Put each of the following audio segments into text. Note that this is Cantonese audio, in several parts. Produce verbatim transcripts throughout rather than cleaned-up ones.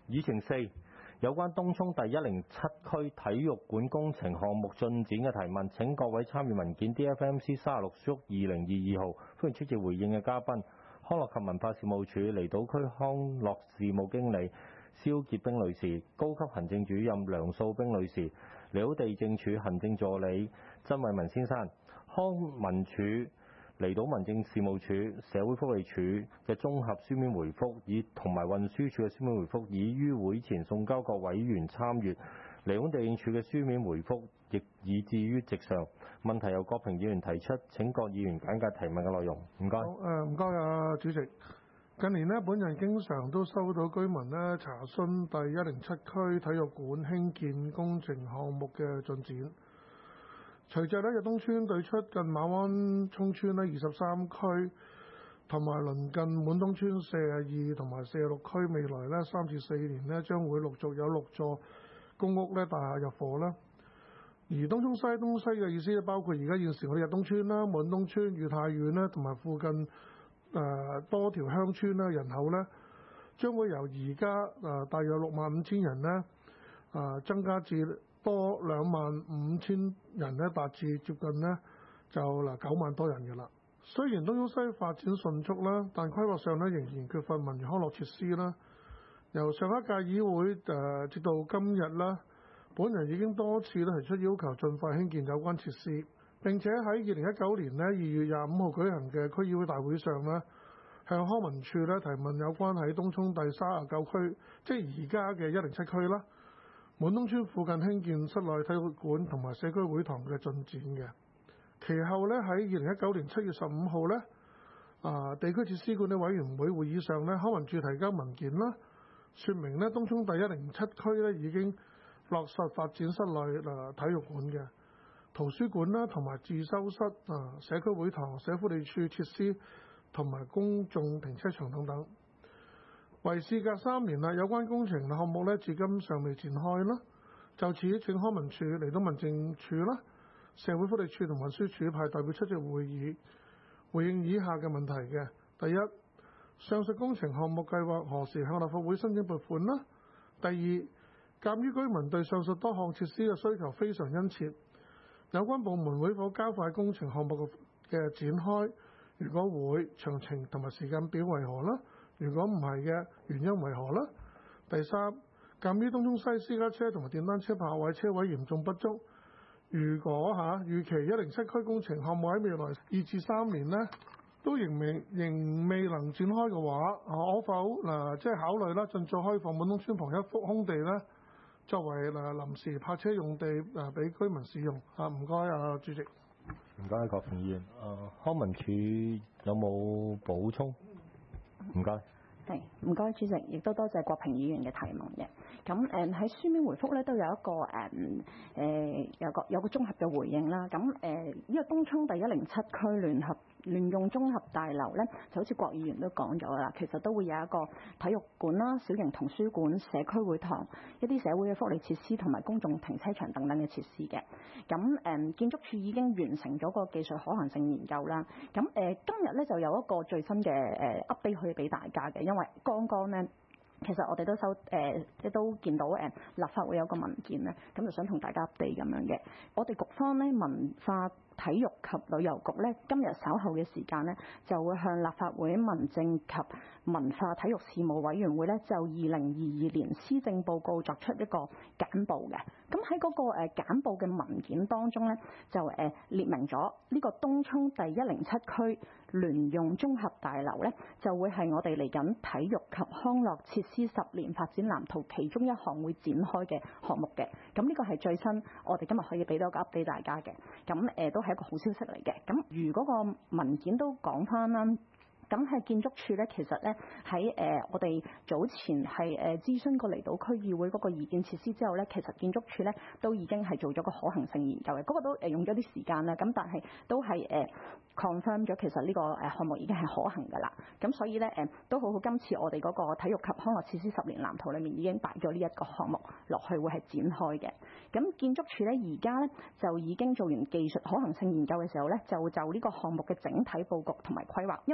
議程四，有關東涌第一零七區體育館工程項目進展嘅提問，請各位參與文件 D F M C 三十六 二零二二號，歡迎出席回應嘅嘉賓，康樂及文化事務署離島區康樂事務經理蕭潔冰女士，高級行政主任梁素冰女士，離島地政處行政助理曾偉文先生，康文署離島民政事務處、社會福利署嘅綜合書面回覆，以同埋運輸署嘅書面回覆，已於會前送交各委員參閱。離島地政處嘅書面回覆亦已置於席上。問題由郭平議員提出，請各議員簡介提問嘅內容。唔該。 好，誒唔該啊，主席。近年呢，本人經常都收到居民呢查詢第一零七區體育館興建工程項目嘅進展。隨着呢日東村對出近馬灣涌村呢二十三區同埋鄰近滿東村四十二同埋四十六區，未來呢三至四年呢將會陸續有六座公屋呢大廈入伙啦。而東涌西東西嘅意思呢，包括而家現時我哋日東村啦、滿東村、裕泰苑啦，同埋附近誒、呃、多條鄉村啦，人口呢將會由而家誒大約六萬五千人呢誒、呃、增加至多兩萬五千人咧，達至接近咧就嗱九萬多人嘅啦。雖然東涌西發展迅速啦，但規劃上咧仍然缺乏文娛康樂設施啦。由上一屆議會誒、呃、直到今日啦，本人已經多次咧提出要求盡快興建有關設施，並且喺二零一九年咧二月廿五號舉行嘅區議會大會上咧，向康文署咧提問有關喺東涌第三十九區，即係而家嘅一零七區啦。滿東村附近興建室內體育館同埋社區會堂嘅進展嘅，其後咧喺二零一九年七月十五號咧，啊地區設施管理委員會會議上咧，康文署提交文件啦，説明咧東涌第一零七區咧已經落實發展室內誒體育館嘅圖書館啦，同埋自修室啊、社區會堂、社福利處設施同埋公眾停車場等等。為事隔三年啦，有關工程項目咧至今尚未展開啦。就此，請康文署嚟到民政處啦、社會福利處同運輸署派代表出席會議，回應以下嘅問題嘅。第一，上述工程項目計劃何時向立法會申請撥款啦？第二，鑑於居民對上述多項設施嘅需求非常殷切，有關部門會否加快工程項目嘅展開？如果會，詳情同埋時間表為何啦？如果唔係嘅，原因為何啦？第三，鑑於東涌西私家車同埋電單車泊位車位嚴重不足，如果嚇、啊、預期一零七區工程項目喺未來二至三年呢都仍未仍未能展開嘅話，可否嗱、呃、即係考慮啦，盡早開放滿東村旁一幅空地呢，作為嗱、呃、臨時泊車用地誒俾、呃、居民使用嚇。唔該啊，主席。 唔該，郭平議員。誒、呃，康文署有冇補充？唔該。 係，唔該主席，亦都多謝郭平議員嘅提問嘅。咁誒喺書面回覆咧都有一個誒誒、呃、有個有個綜合嘅回應啦。咁誒呢個東涌第一零七區聯合聯用綜合大樓咧，就好似郭議員都講咗啦，其實都會有一個體育館啦、小型圖書館、社區會堂、一啲社會嘅福利設施同埋公眾停車場等等嘅設施嘅。咁誒、呃、建築署已經完成咗個技術可行性研究啦。咁誒、呃、今日咧就有一個最新嘅誒 update 可以俾大家嘅，因為剛剛咧。其實我哋都收誒，即、呃、都見到誒、呃、立法會有個文件咧，咁就想同大家 update 咁樣嘅。我哋局方咧文化體育及旅遊局咧，今日稍後嘅時間咧，就會向立法會民政及文化體育事務委員會咧，就二零二二年施政報告作出一個簡報嘅。咁喺嗰個誒簡報嘅文件當中咧，就誒、呃、列明咗呢個東涌第一零七區聯用綜合大樓咧，就會係我哋嚟緊體育及康樂設施十年發展藍圖其中一項會展開嘅項目嘅。咁呢個係最新，我哋今日可以俾到個 update 大家嘅。咁誒、呃、都係一個好消息嚟嘅。咁如果個文件都講翻啦。咁係建築署咧，其實咧喺誒我哋早前係誒諮詢過離島區議會嗰個意見設施之後咧，其實建築署咧都已經係做咗個可行性研究嘅，嗰、那個都誒用咗啲時間啦。咁但係都係誒 confirm 咗，其實呢個誒項目已經係可行㗎啦。咁所以咧誒都好好，今次我哋嗰個體育及康樂設施十年藍圖裏面已經擺咗呢一個項目落去，會係展開嘅。咁建築署咧而家咧就已經做完技術可行性研究嘅時候咧，就就呢個項目嘅整體佈局同埋規劃，因為其實入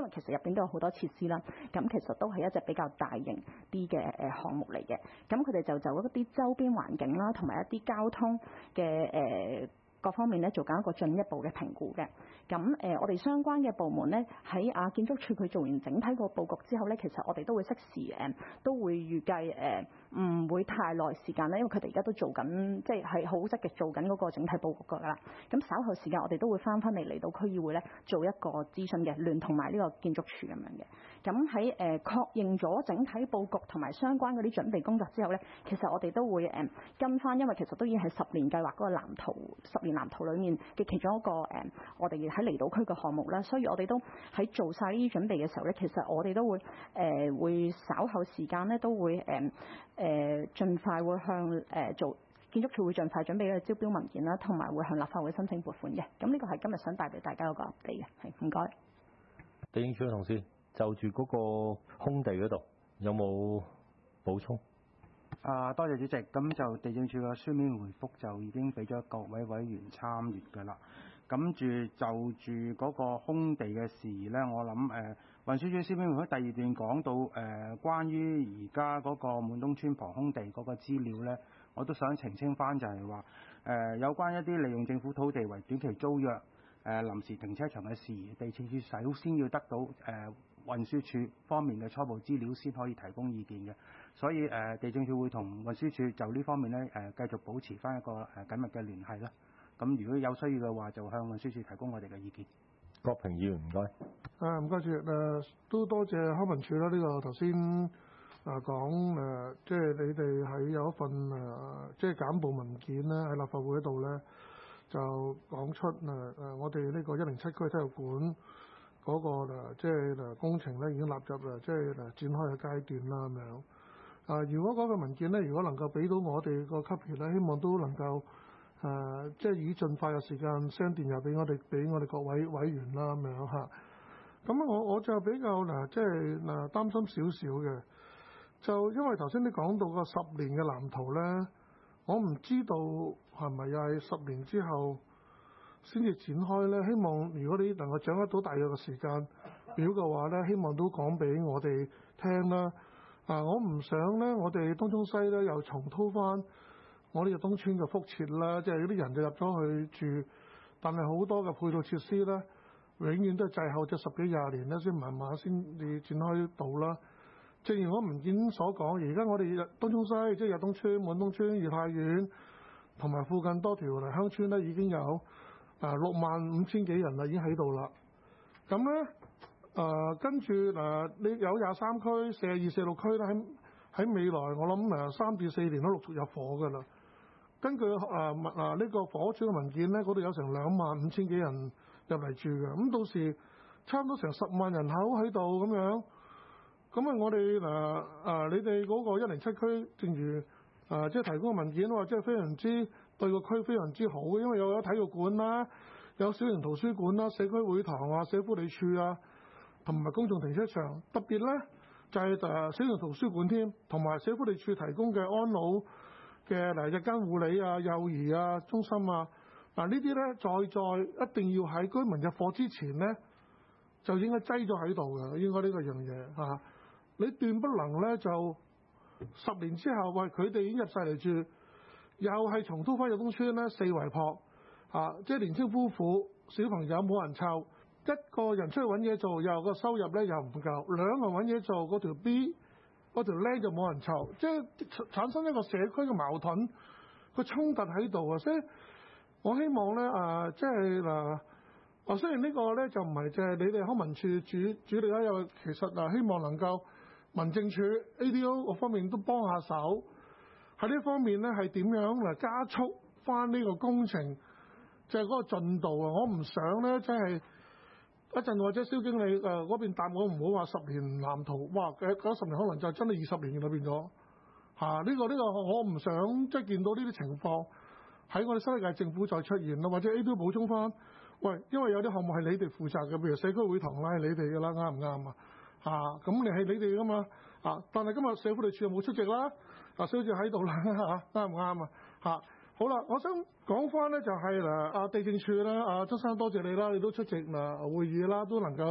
邊都有好多設施啦。咁其實都係一隻比較大型啲嘅誒項目嚟嘅。咁佢哋就就一啲周邊環境啦，同埋一啲交通嘅誒。呃各方面咧做緊一個進一步嘅評估嘅，咁誒、呃、我哋相關嘅部門咧喺啊建築署佢做完整體個佈局之後咧，其實我哋都會適時誒都會預計誒唔會太耐時間咧，因為佢哋而家都做緊，即係係好積極做緊嗰個整體佈局㗎啦。咁稍後時間我哋都會翻返嚟嚟到區議會咧做一個諮詢嘅，聯同埋呢個建築署咁樣嘅。咁喺誒確認咗整體佈局同埋相關嗰啲準備工作之後咧，其實我哋都會誒、呃、跟翻，因為其實都已經係十年計劃嗰個藍圖十年藍圖裡面嘅其中一個誒、呃，我哋喺離島區嘅項目啦，所以我哋都喺做晒呢啲準備嘅時候咧，其實我哋都會誒、呃、會稍後時間咧都會誒誒盡快會向誒、呃、做建築署會盡快準備嘅招標文件啦，同埋會向立法會申請撥款嘅。咁呢個係今日想帶俾大家一個 update 嘅，係唔該。 地政署嘅同事就住嗰個空地嗰度有冇補充？ 啊，多謝主席。咁就地政署嘅書面回覆就已經俾咗各位委員參閱㗎啦。咁住就住嗰個空地嘅事宜咧，我諗誒運輸署書面回覆第二段講到誒、呃、關於而家嗰個滿東村旁空地嗰個資料咧，我都想澄清翻，就係話誒有關一啲利用政府土地為短期租約誒、呃、臨時停車場嘅事宜，地政署首先要得到誒、呃運輸署方面嘅初步資料先可以提供意見嘅，所以誒、呃、地政署會同運輸署就呢方面咧誒、呃、繼續保持翻一個誒緊密嘅聯繫啦。咁如果有需要嘅話，就向運輸署提供我哋嘅意見。 郭平議員唔該。 啊唔該主席誒，都多謝康文署啦。呢、這個頭先啊講誒，即係你哋喺有一份誒即係簡報文件咧喺立法會度咧，就講出誒誒我哋呢個一零七區體育館。嗰、那個誒即係誒工程咧已經納入誒即係誒展開嘅階段啦咁樣。啊，如果嗰個文件咧，如果能夠俾到我哋個級別咧，希望都能夠誒、啊、即係以盡快嘅時間 send 電郵俾我哋，俾我哋各位委員啦咁樣嚇。咁我我就比較嗱，即係嗱擔心少少嘅，就因為頭先你講到個十年嘅藍圖咧，我唔知道係咪又係十年之後先至展開咧。希望如果你能夠掌握到大約嘅時間表嘅話咧，希望都講俾我哋聽啦。啊，我唔想咧，我哋東涌西咧又重蹈翻我呢個東村嘅覆轍啦，即係有啲人就入咗去住，但係好多嘅配套設施咧，永遠都係滯後咗十幾廿年咧，先慢慢先至展開到啦。正如我文件所講，而家我哋東涌西即係日東村、滿東村、裕泰苑同埋附近多條鄉村咧，已經有啊六萬五千幾人啦，已經喺度啦。咁咧誒跟住嗱，你有廿三區、四十二、四十六區咧，喺喺未來我諗誒三至四年都陸續入伙㗎啦。根據誒物嗱呢個房屋署嘅文件咧，嗰度有成兩萬五千幾人入嚟住嘅。咁到時差唔多成十萬人口喺度咁樣。咁啊，我哋嗱誒你哋嗰個一零七區，正如誒、呃、即係提供嘅文件話，即係非常之對個區非常之好，因為又有體育館啦，有小型圖書館啦、社區會堂啊、社福利處啊，同埋公眾停車場。特別咧就係、是、誒小型圖書館添，同埋社福利處提供嘅安老嘅嗱日間護理啊、幼兒啊中心啊，嗱呢啲咧在在一定要喺居民入伙之前咧就應該擠咗喺度嘅，應該呢個樣嘢嚇。你斷不能咧就十年之後，喂佢哋已經入晒嚟住，又係重蹈翻入東村咧四圍撲啊！即係年青夫婦、小朋友冇人湊，一個人出去揾嘢做，又個收入咧又唔夠，兩個人揾嘢做，嗰條 B 嗰條僆就冇人湊，即係產生一個社區嘅矛盾、個衝突喺度啊！所以我希望咧啊，即係嗱。啊，雖然呢個咧就唔係即係你哋康文署主主力啦，又其實啊希望能夠民政處 A D O 各方面都幫下手，喺呢方面咧係點樣嚟加速翻呢個工程，就係嗰個進度啊！我唔想咧即係一陣或者蕭經理誒嗰邊答我，唔好話十年藍圖，哇！嗰嗰十年可能就真係二十年啦變咗嚇。呢個呢個我唔想即係見到呢啲情況喺我哋新一屆政府再出現咯，或者 A D O 補充翻。喂，因為有啲項目係你哋負責嘅，譬如社區會堂啦，係你哋嘅啦，啱唔啱啊？嚇，咁你係你哋噶嘛？嚇，但係今日社福利處又冇出席啦，啊，所以就喺度啦，嚇，啱唔啱啊？嚇，好啦，我想講翻咧就係嗱，啊地政處啦，啊曾生多謝你啦，你都出席嗱會議啦，都能夠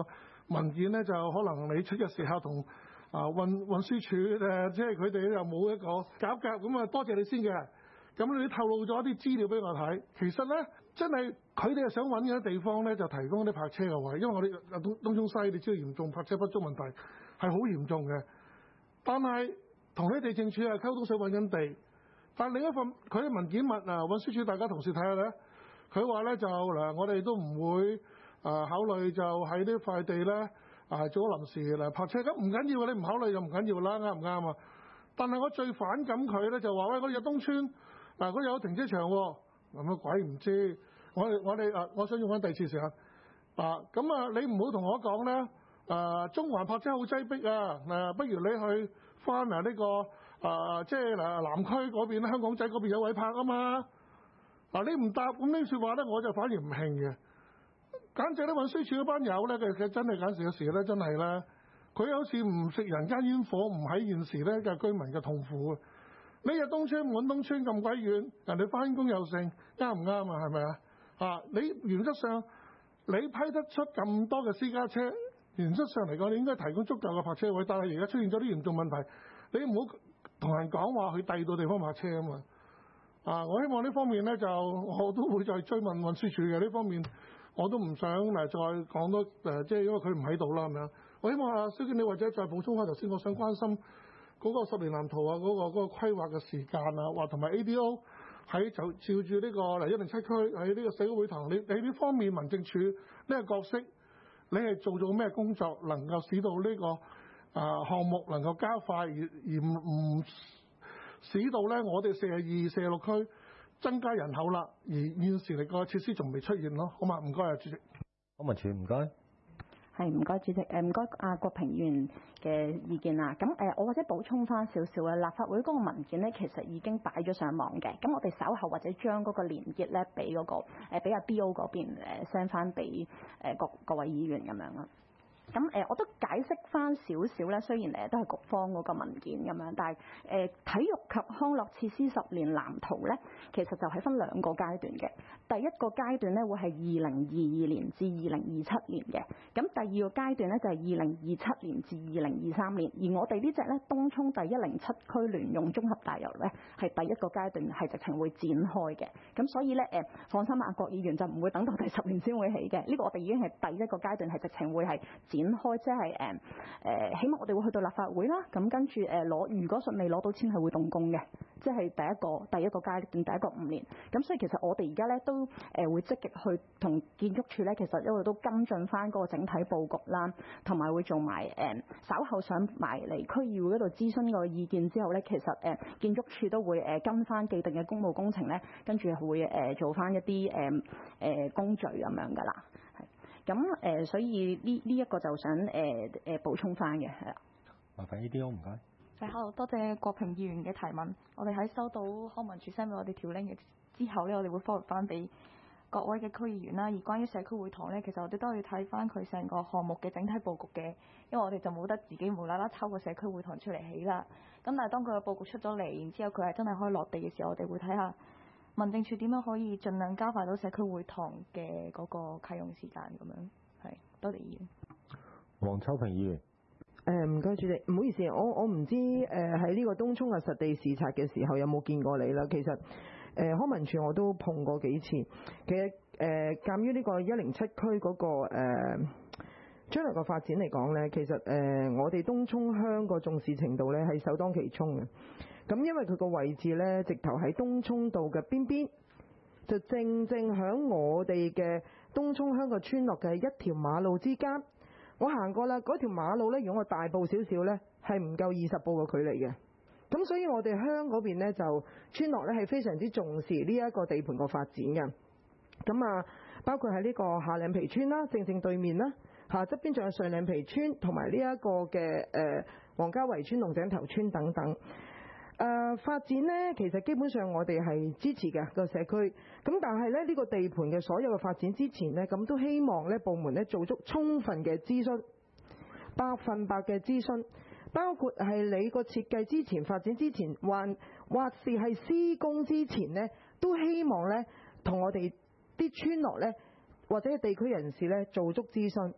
文件咧，就可能你出嘅時候同啊運運輸署誒，即係佢哋又冇一個夾夾咁啊，多謝你先嘅。咁你透露咗啲資料俾我睇，其實咧真係佢哋係想揾嘅地方咧，就提供啲泊車嘅位，因為我哋東東涌西你知道嚴重泊車不足問題係好嚴重嘅。但係同啲地政處係溝通想揾緊地，但另一份佢嘅文件物啊，運輸署大家同事睇下咧，佢話咧就嗱，我哋都唔會啊考慮就喺呢塊地咧啊做臨時嚟泊車，咁唔緊要嘅，你唔考慮就唔緊要啦，啱唔啱啊？但係我最反感佢咧就話喂，嗰日東村。嗱，嗰有停車場喎，咁乜鬼唔知？我哋我哋啊，我想用翻第二次時間啊，咁啊，你唔好同我講咧，誒中環泊車好擠迫啊，誒不如你去翻啊呢個啊，即係嗱南區嗰邊香港仔嗰邊有位泊啊嘛，嗱你唔答咁呢説話咧，我就反而唔興嘅，簡直咧運輸署嗰班友咧，佢佢真係簡直有時咧，真係咧，佢好似唔食人間煙火，唔喺現時咧嘅居民嘅痛苦啊！你日東村滿東村咁鬼遠，人哋翻工又剩，啱唔啱啊？係咪啊？啊！你原則上你批得出咁多嘅私家車，原則上嚟講，你應該提供足夠嘅泊車位。但係而家出現咗啲嚴重問題，你唔好同人講話去第二度地方泊車啊嘛！啊！我希望呢方面咧，就我都會再追問運輸署嘅呢方面，我都唔想嚟再講多誒，即係因為佢唔喺度啦，係咪啊？我希望啊，蕭經理或者再補充下頭先，我想關心。嗰個十年藍圖啊，嗰、嗰個嗰、嗰個規劃嘅時間啊，或同埋 A D O 喺就照住呢個嚟一零七區喺呢個社會會堂，你你呢方面民政處呢個角色，你係做咗咩工作，能夠使到呢、呢個啊項目能夠加快，而而唔唔使到咧我哋四十二、四十六區增加人口啦，而現時嚟個設施仲未出現咯，好嘛？唔該啊，主席。 康文署唔該。 係唔該主席，誒唔該阿郭平議員嘅意見啦。咁誒我或者補充翻少少啊，立法會嗰個文件咧，其實已經擺咗上網嘅。咁我哋稍後或者將嗰個連結咧，俾嗰個誒俾阿 B O 嗰邊誒 send 翻俾誒各各位議員咁樣啦。咁誒、呃，我都解釋翻少少咧。雖然誒都係局方嗰個文件咁樣，但係誒、呃、體育及康樂設施十年藍圖咧，其實就係分兩個階段嘅。第一個階段咧會係二零二二年至二零二七年嘅，咁第二個階段咧就係二零二七年至二零二三年。而我哋呢隻咧東涌第一零七區聯用綜合大樓咧係第一個階段係直情會展開嘅。咁所以咧誒、呃，放心啊，郭議員就唔會等到第十年先會起嘅。呢、這個我哋已經係第一個階段係直情會係展開，即係誒誒，起碼我哋會去到立法會啦。咁跟住誒攞，如果順利攞到錢係會動工嘅，即係第一個第一個階段第一個五年。咁所以其實我哋而家咧都誒、呃、會積極去同建築署咧，其實因為都跟進翻嗰個整體佈局啦，同埋會做埋誒、呃、稍後上埋嚟區議會嗰度諮詢個意見之後咧，其實誒、呃、建築署都會誒、呃、跟翻既定嘅公務工程咧，跟住會誒、呃、做翻一啲誒誒工序咁樣噶啦。係咁誒，所以呢呢一個就想誒誒、呃、補充翻嘅係啦。 麻煩呢啲好唔該。 係好，多謝郭平議員嘅提問。我哋喺收到康文署 send 俾我哋條 link 之後咧，我哋會 forward 翻俾各位嘅區議員啦。而關於社區會堂咧，其實我哋都要睇翻佢成個項目嘅整體佈局嘅，因為我哋就冇得自己無啦啦抽個社區會堂出嚟起啦。咁但係當佢嘅佈局出咗嚟，然之後佢係真係可以落地嘅時候，我哋會睇下民政處點樣可以盡量加快到社區會堂嘅嗰個啟用時間咁樣。係，多謝議員。 黃秋平議員。 誒唔該主席，唔好意思，我我唔知誒喺呢個東涌嘅實地視察嘅時候有冇見過你啦。其實誒、呃、康文署我都碰過幾次。其實誒鑑於呢個一零七區嗰個誒、呃、將來個發展嚟講咧，其實誒、呃、我哋東涌鄉個重視程度咧係首當其衝嘅。咁因為佢個位置咧，直頭喺東涌道嘅邊邊，就正正響我哋嘅東涌鄉個村落嘅一條馬路之間。我行過啦，嗰條馬路咧，如果我大步少少咧，係唔夠二十步嘅距離嘅。咁所以我哋鄉嗰邊咧，就村落咧係非常之重視呢一個地盤個發展嘅。咁啊，包括喺呢個下嶺皮村啦，正正對面啦，嚇側邊仲有上嶺皮村同埋呢一個嘅誒黃家圍村、龍井頭村等等。誒、呃、發展呢，其實基本上我哋係支持嘅個社區。咁但係咧，呢、這個地盤嘅所有嘅發展之前呢，咁都希望咧部門咧做足充分嘅諮詢，百分百嘅諮詢，包括係你個設計之前、發展之前，還或是係施工之前呢，都希望咧同我哋啲村落咧或者地區人士咧做足諮詢。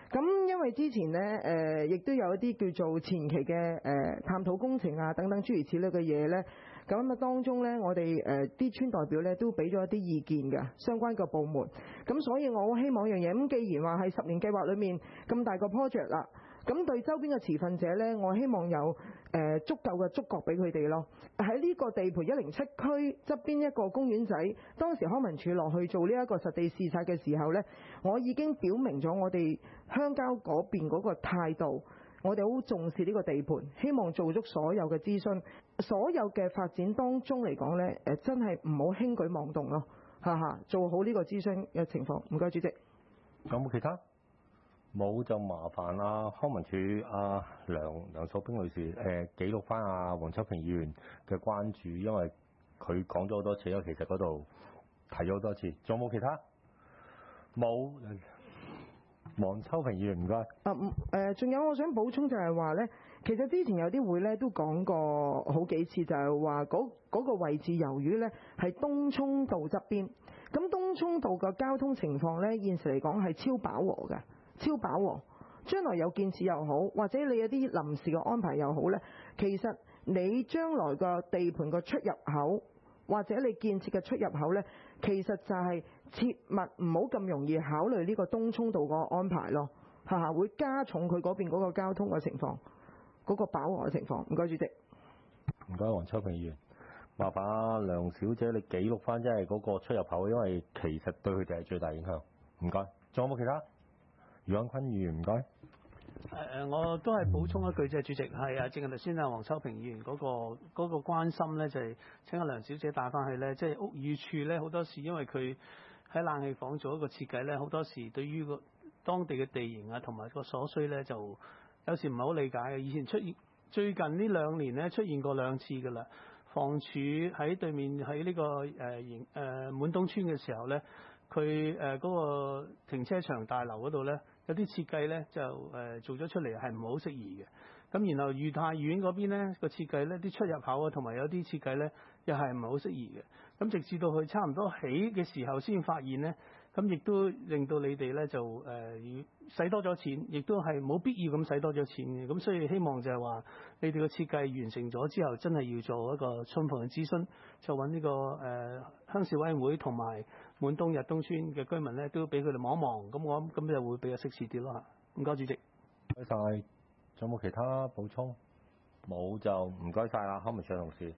咁因為之前咧誒，亦、呃、都有一啲叫做前期嘅誒、呃、探討工程啊等等諸如此類嘅嘢咧。咁啊，當中咧，我哋誒啲村代表咧都俾咗一啲意見嘅，相關嘅部門。咁所以我好希望一樣嘢，咁既然話係十年計劃裏面咁大個 project 啦，咁對周邊嘅持份者咧，我希望有誒、呃、足夠嘅觸覺俾佢哋咯。喺呢個地盤一零七區側邊一個公園仔，當時康文署落去做呢一個實地視察嘅時候咧，我已經表明咗我哋鄉郊嗰邊嗰個態度。我哋好重視呢個地盤，希望做足所有嘅諮詢，所有嘅發展當中嚟講呢，誒真係唔好輕舉妄動咯，哈哈，做好呢個諮詢嘅情況。唔該，主席。 有冇其他？冇就麻煩啊康文署阿梁梁素冰女士誒、呃、記錄翻阿黃秋平議員嘅關注，因為佢講咗好多次，因為其實嗰度提咗好多次。仲有冇其他？冇。黃秋平議員唔該。 啊唔誒，仲、呃、有我想補充就係話咧，其實之前有啲會咧都講過好幾次，就係話嗰嗰個位置由於咧係東涌道側邊，咁東涌道嘅交通情況咧現時嚟講係超飽和嘅，超飽和。將來有建設又好，或者你有啲臨時嘅安排又好咧，其實你將來個地盤個出入口，或者你建設嘅出入口咧，其實就係切勿唔好咁容易考慮呢個東涌道個安排咯，嚇嚇會加重佢嗰邊嗰個交通嘅情況，嗰、嗰個飽和嘅情況。唔該，主席。 唔該，黃秋平議員，麻煩梁小姐你記錄翻即係嗰個出入口，因為其實對佢哋係最大影響。唔該，仲有冇其他？余安坤議員唔該。 誒誒，我都係補充一句啫，主席係啊，正係頭先啊，黃秋平議員嗰、嗰個嗰、嗰個關心咧，就係、係、請阿梁小姐帶翻去咧，即係屋宇署咧好多時，因為佢喺冷氣房做一個設計咧，好多時對於個當地嘅地形啊同埋個所需咧，就有時唔係好理解嘅。以前出現最近呢兩年咧出現過兩次㗎啦，房署喺對面喺呢、呢個誒營誒滿東村嘅時候咧，佢誒嗰個停車場大樓嗰度咧。有啲設計咧就誒、呃、做咗出嚟係唔好適宜嘅，咁然後裕泰苑嗰邊咧個設計咧啲出入口啊同埋有啲設計咧又係唔係好適宜嘅，咁直至到佢差唔多起嘅時候先發現咧，咁亦都令到你哋咧就誒要使多咗錢，亦都係冇必要咁使多咗錢嘅，咁所以希望就係話你哋個設計完成咗之後，真係要做一個充分嘅諮詢，就揾呢、這個誒、呃、鄉事委員會同埋滿東日東村嘅居民咧，都俾佢哋望一望，咁我諗咁就會比較適時啲咯嚇。唔該，主席。 唔該曬，仲有冇其他補充？冇就唔該曬啦，康文署同事。